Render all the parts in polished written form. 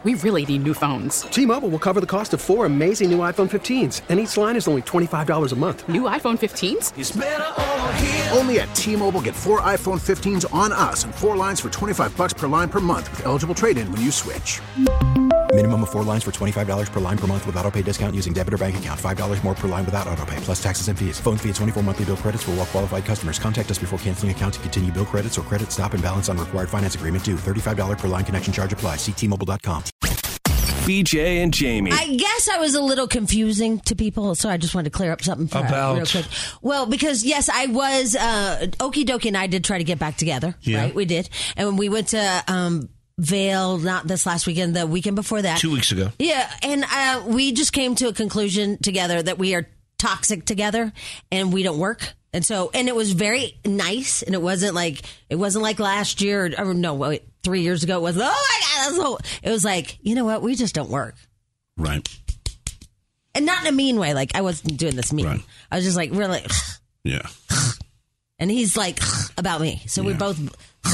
we really need new phones. T-Mobile will cover the cost of 4 amazing new iPhone 15s, and each line is only $25 a month. New iPhone 15s? It's better over here. Only at T-Mobile, get 4 iPhone 15s on us and 4 lines for $25 per line per month with eligible trade-in when you switch. Minimum of 4 lines for $25 per line per month with autopay discount using debit or bank account. $5 more per line without autopay, plus taxes and fees. Phone fee at 24 monthly bill credits for well-qualified customers. Contact us before canceling account to continue bill credits or credit stop and balance on required finance agreement due. $35 per line connection charge applies. See T-Mobile.com. BJ and Jamie. I guess I was a little confusing to people, so I just wanted to clear up something real quick. Well, because, yes, I was, Okie Dokie and I did try to get back together, right? We did. And when we went to Vail, not this last weekend, the weekend before that. 2 weeks ago. Yeah, and we just came to a conclusion together that we are toxic together and we don't work. And so, and it was very nice, and it wasn't like last year, or no, wait, 3 years ago. It was, oh my God, that's so. It was like, you know what? We just don't work. Right. And not in a mean way. Like, I wasn't doing this mean. Right. I was just like, really. Yeah. And he's like, about me. So we both,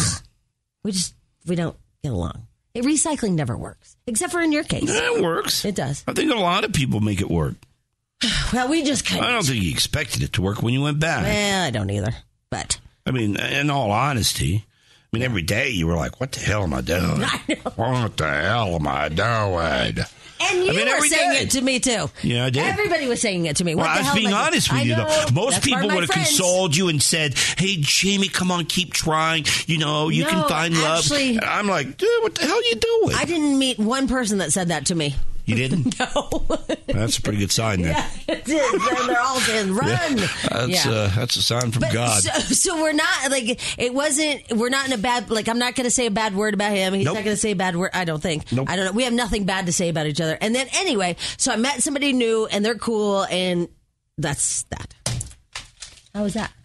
we don't get along. Recycling never works, except for in your case. It works. It does. I think a lot of people make it work. Well, we just couldn't. I don't think you expected it to work when you went back. Well, I don't either. But I mean, in all honesty, every day you were like, what the hell am I doing? I know. What the hell am I doing? And you were saying it to me, too. Yeah, I did. Everybody was saying it to me. Well, I was being honest with you, though. Most people would have consoled you and said, hey, Jamie, come on, keep trying. You can find love. And I'm like, dude, what the hell are you doing? I didn't meet one person that said that to me. You didn't? No. That's a pretty good sign there. Yeah, it is. They're all saying, run. Yeah, that's a sign from God. So we're not, we're not in a bad, I'm not going to say a bad word about him. He's not going to say a bad word, I don't think. Nope. I don't know. We have nothing bad to say about each other. And then anyway, so I met somebody new and they're cool and that's that. How was that?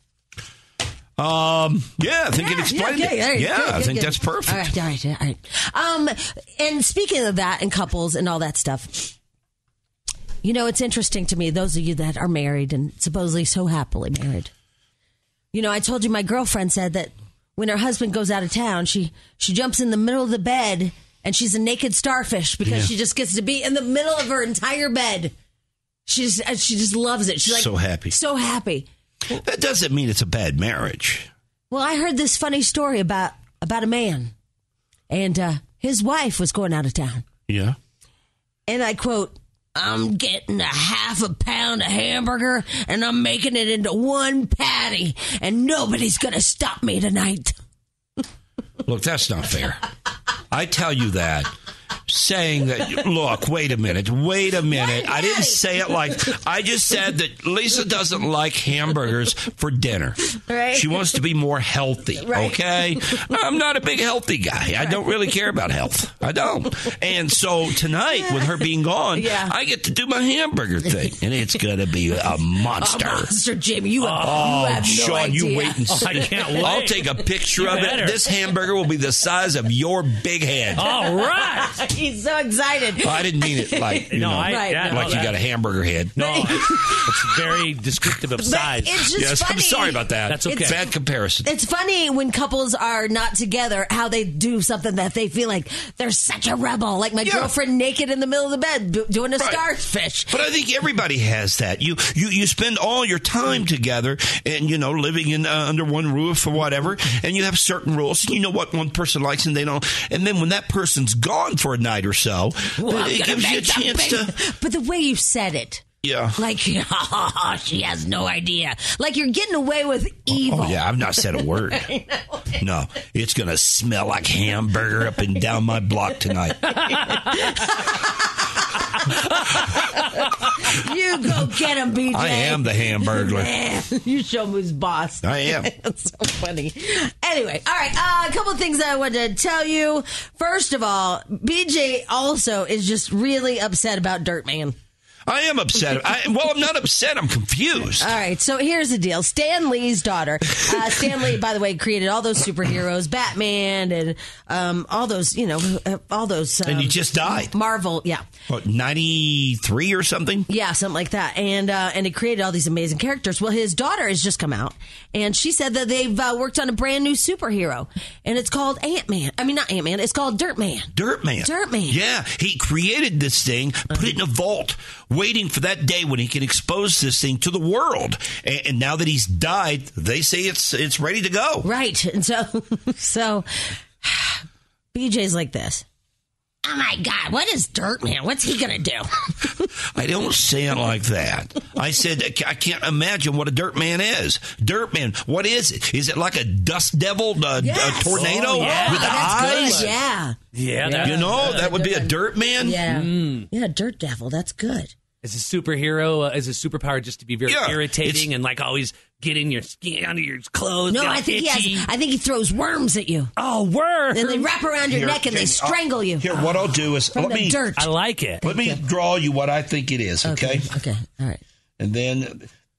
I think it explained it. Right, yeah, good, I think good. that's perfect. All right. And speaking of that and couples and all that stuff, it's interesting to me, those of you that are married and supposedly so happily married. I told you my girlfriend said that when her husband goes out of town, she jumps in the middle of the bed and she's a naked starfish because she just gets to be in the middle of her entire bed. She just loves it. She's so happy. So happy. That doesn't mean it's a bad marriage. Well, I heard this funny story about a man, and his wife was going out of town. Yeah. And I quote, I'm getting a half a pound of hamburger, and I'm making it into one patty, and nobody's going to stop me tonight. Look, that's not fair. I tell you that. Saying that, look, wait a minute. I didn't say it I just said that Lisa doesn't like hamburgers for dinner. Right. She wants to be more healthy, okay? I'm not a big healthy guy. I don't really care about health. I don't. And so tonight, with her being gone, I get to do my hamburger thing, and it's going to be a monster. A monster, Jimmy. You have no Sean, idea. you wait and see. I can't wait. I'll take a picture of it. This hamburger will be the size of your big head. All right. He's so excited. I didn't mean it like you got a hamburger head. No, it's very descriptive of size. It's just funny. I'm sorry about that. That's okay. Bad comparison. It's funny when couples are not together, how they do something that they feel like they're such a rebel. Like my girlfriend naked in the middle of the bed doing a starfish. But I think everybody has that. You spend all your time together and, living in under one roof or whatever, and you have certain rules. You know what one person likes and they don't. And then when that person's gone for a night or so, it gives you a chance to... But the way you said it. Yeah. Like, she has no idea. Like you're getting away with evil. Oh, yeah, I've not said a word. No, it's going to smell like hamburger up and down my block tonight. You go get him, BJ. I am the Hamburglar. Man, you show him who's boss. I am. It's so funny. Anyway, all right. A couple of things that I wanted to tell you. First of all, BJ also is just really upset about Dirt Man. I am upset. I'm not upset. I'm confused. All right, so here's the deal. Stan Lee's daughter. Stan Lee, by the way, created all those superheroes, Batman, and all those, all those. And he just died. Marvel, yeah. What, 93 or something? Yeah, something like that. And he created all these amazing characters. Well, his daughter has just come out, and she said that they've worked on a brand new superhero, and it's called Ant-Man. I mean, not Ant-Man. It's called Dirt-Man. Dirt-Man. Yeah, he created this thing, put it in a vault, waiting for that day when he can expose this thing to the world. And now that he's died, they say it's ready to go. Right. And so BJ's like this. Oh, my God, what is Dirt-Man? What's he going to do? I don't say it like that. I said, I can't imagine what a Dirt-Man is. Dirt-Man, what is it? Is it like a dust devil, a tornado with eyes? Good. Yeah. That would be a Dirt-Man? Yeah. Yeah, Dirt Devil. That's good. As a superhero, as a superpower, just to be very irritating and like always getting your skin under your clothes. No, I think he throws worms at you. Oh, worms! And they wrap around your neck and they strangle you. Here, what I'll do is dirt. I like it. Let me draw you what I think it is. Okay. Okay. All right. And then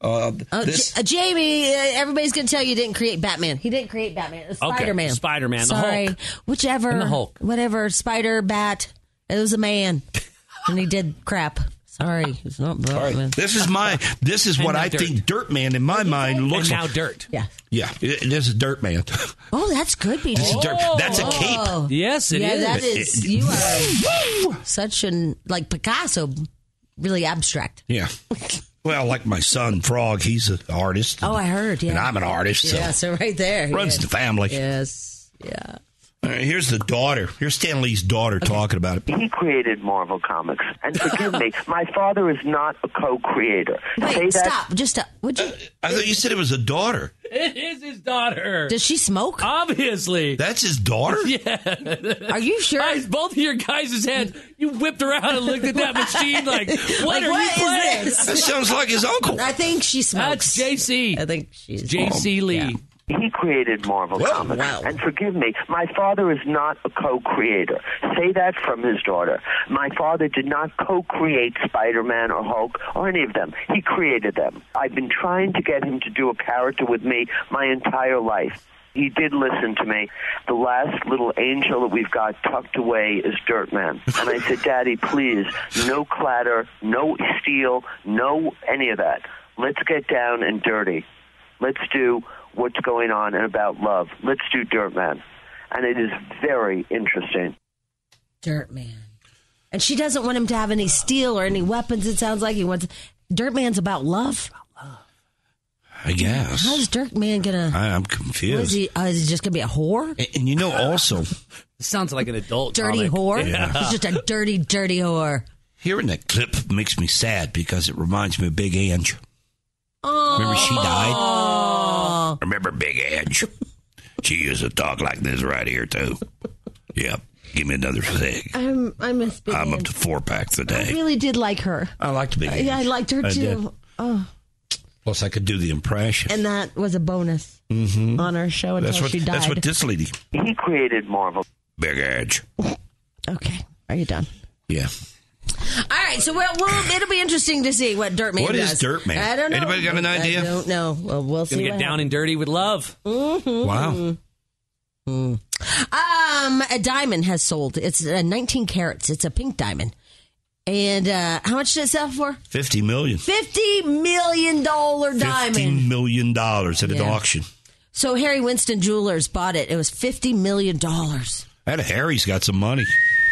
Jamie, everybody's going to tell you didn't create Batman. He didn't create Batman. It was Spider-Man. Spider-Man. Sorry. The Hulk. Whichever. And the Hulk. Whatever. Spider, Bat. It was a man. And he did crap. Sorry, it's not Batman. This is what I think Dirt-Man in my mind looks like. And now Dirt. Yeah. Yeah, this is Dirt-Man. Oh, that's good, BJ. This is Dirt. That's a cape. Yes, it is. Yeah, that is. You are such like Picasso, really abstract. Yeah. Well, like my son, Frog, he's an artist. Oh, I heard, yeah. And I'm an artist. Yeah, so right there. Runs the family. Yes, yeah. All right, here's the daughter. Here's Stan Lee's daughter talking about it. He created Marvel Comics. And forgive me, my father is not a co-creator. Wait, stop. Just stop. Would you? I thought you said it was a daughter. It is his daughter. Does she smoke? Obviously. That's his daughter? Yeah. Are you sure? Both of your guys' head, you whipped around and looked at that machine like, what are you playing? That sounds like his uncle. I think she smokes. That's JC. I think she's JC Lee. Yeah. He created Marvel Comics. Wow. And forgive me, my father is not a co-creator. Say that from his daughter. My father did not co-create Spider-Man or Hulk or any of them. He created them. I've been trying to get him to do a character with me my entire life. He did listen to me. The last little angel that we've got tucked away is Dirt-Man. And I said, Daddy, please, no clatter, no steel, no any of that. Let's get down and dirty. Let's do what's going on and about love. Let's do Dirt-Man. And it is very interesting. Dirt-Man. And she doesn't want him to have any steel or any weapons, it sounds like. He wants Dirt-Man's about love. I guess. How's Dirt-Man going to... I'm confused. Is he just going to be a whore? And also... Sounds like an adult dirty comic. Whore? Yeah. He's just a dirty, dirty whore. Hearing that clip makes me sad because it reminds me of Big Ange. Oh. Remember she died? Remember Big Ange? She used to talk like this right here, too. Yep. Give me another thing. I miss Big I'm Ange. up to 4-packs a day. I really did like her. I liked Big Ange. Yeah, I liked her, too. Did. Oh. Plus, I could do the impression. And that was a bonus on our show until she died. That's what this lady... He created Marvel. Big Ange. Okay. Are you done? Yeah. All right, so it'll be interesting to see what Dirt-Man does. What is Dirt-Man? I don't know. Anybody got an idea? I don't know. Well, we'll see. Gonna get down and dirty with love. Wow. A diamond has sold. It's 19 carats. It's a pink diamond. And how much did it sell for? $50 million. $50 million diamond. $50 million at an auction. So Harry Winston Jewelers bought it. It was $50 million. That Harry's got some money.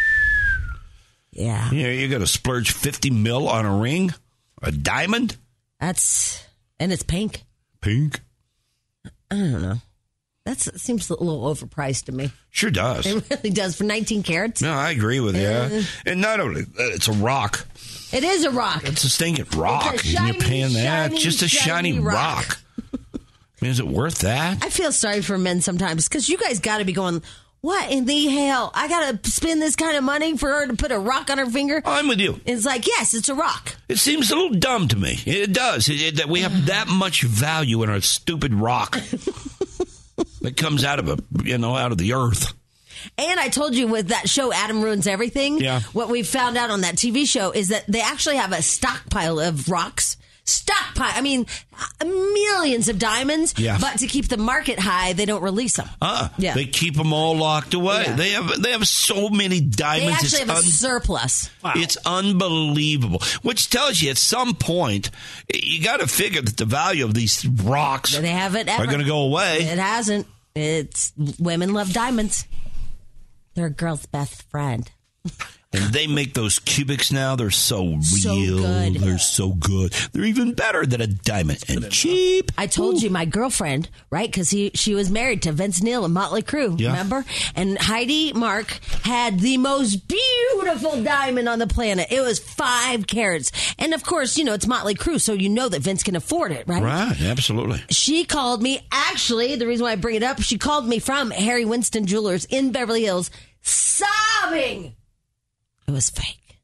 Yeah. Yeah, you're going to splurge $50 million on a ring? A diamond? And it's pink. Pink? I don't know. That seems a little overpriced to me. Sure does. It really does for 19 carats. No, I agree with you. And not only it's a rock. It is a rock. It's a stinking rock. It's a And you're paying that. shiny, Just a shiny rock. I mean, is it worth that? I feel sorry for men sometimes because you guys got to be going, what in the hell? I got to spend this kind of money for her to put a rock on her finger? I'm with you. It's like, yes, it's a rock. It seems a little dumb to me. It does. That we have that much value in a stupid rock that comes out of out of the earth. And I told you with that show, Adam Ruins Everything, what we found out on that TV show is that they actually have a stockpile of rocks. Stockpile. I mean, millions of diamonds, but to keep the market high, they don't release them. They keep them all locked away. Yeah. They have so many diamonds. They actually have a surplus. Wow. It's unbelievable. Which tells you at some point, you got to figure that the value of these rocks are going to go away. It hasn't. It's women love diamonds. They're a girl's best friend. And they make those cubics now. They're so real. So good. They're so good. They're even better than a diamond and cheap. I told you my girlfriend, right? Because she was married to Vince Neil and Motley Crue, remember? And Heidi Mark had the most beautiful diamond on the planet. It was 5 carats. And of course, it's Motley Crue, so you know that Vince can afford it, right? Right, absolutely. She called me. Actually, the reason why I bring it up, she called me from Harry Winston Jewelers in Beverly Hills, sobbing. It was fake.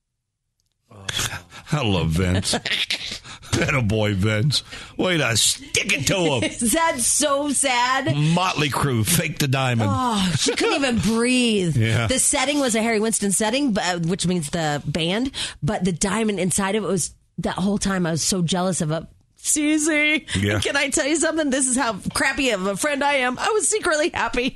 I love Vince. That boy, Vince. Way to stick it to him. Is that so sad? Motley Crue, fake the diamond. Oh, she couldn't even breathe. Yeah. The setting was a Harry Winston setting, which means the band, but the diamond inside of it was, that whole time I was so jealous of it. Susie, can I tell you something? This is how crappy of a friend I am. I was secretly happy.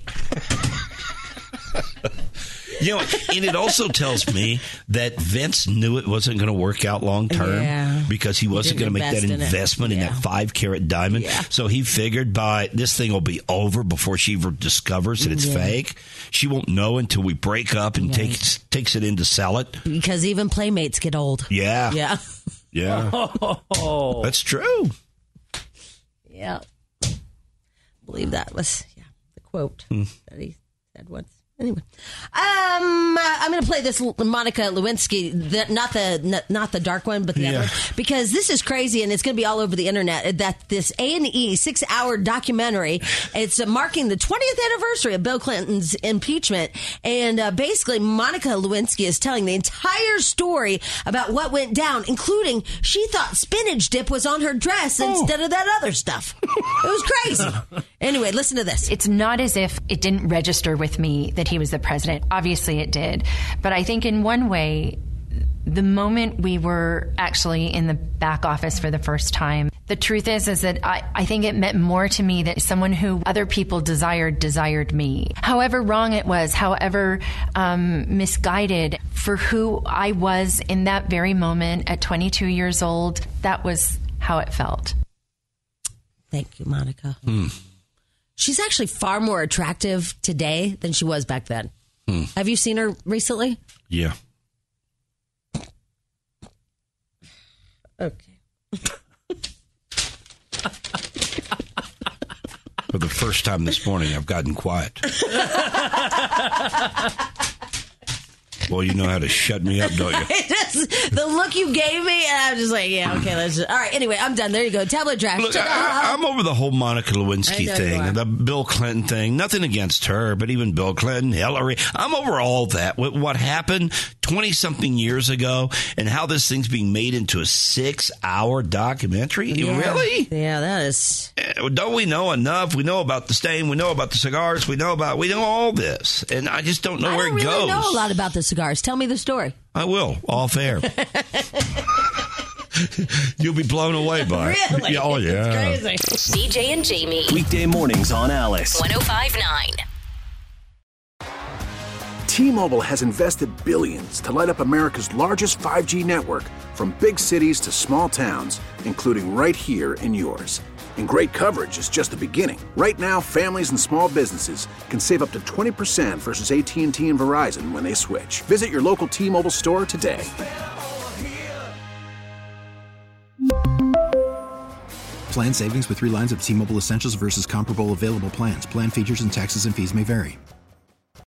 And it also tells me that Vince knew it wasn't going to work out long term because he wasn't going to make that investment in that 5-carat diamond. Yeah. So he figured this thing will be over before she ever discovers that it's fake. She won't know until we break up and takes it in to sell it. Because even playmates get old. Yeah. Yeah. Yeah. That's true. Yeah. I believe that was the quote that he said once. Anyway, I'm going to play this Monica Lewinsky, not the dark one, but the other one, because this is crazy, and it's going to be all over the internet. That this A&E 6-hour documentary, it's marking the 20th anniversary of Bill Clinton's impeachment, and basically Monica Lewinsky is telling the entire story about what went down, including she thought spinach dip was on her dress instead of that other stuff. It was crazy. Anyway, listen to this. It's not as if it didn't register with me that he was the president. Obviously it did. But I think in one way, the moment we were actually in the back office for the first time, the truth is that I think it meant more to me that someone who other people desired me. However wrong it was, however misguided, for who I was in that very moment at 22 years old, that was how it felt. Thank you, Monica. She's actually far more attractive today than she was back then. Have you seen her recently? Yeah. Okay. For the first time this morning, I've gotten quiet. Well, you know how to shut me up, don't you? The look you gave me, and I'm just like, okay, let's just... All right, anyway, I'm done. There you go. Tablet trash. Look, I'm over the whole Monica Lewinsky thing, the Bill Clinton thing. Nothing against her, but even Bill Clinton, Hillary. I'm over all that. What happened 20-something years ago and how this thing's being made into a 6-hour documentary? Yeah. Really? Yeah, that is... Don't we know enough? We know about the stain. We know about the cigars. We know all this. And I just don't know where it goes. I don't really know a lot about the cigars. Tell me the story. I will, off air. You'll be blown away by it. Really? Oh, yeah. It's crazy. BJ and Jamie. Weekday mornings on Alice. 105.9. T-Mobile has invested billions to light up America's largest 5G network, from big cities to small towns, including right here in yours. And great coverage is just the beginning. Right now, families and small businesses can save up to 20% versus AT&T and Verizon when they switch. Visit your local T-Mobile store today. Plan savings with 3 lines of T-Mobile Essentials versus comparable available plans. Plan features and taxes and fees may vary.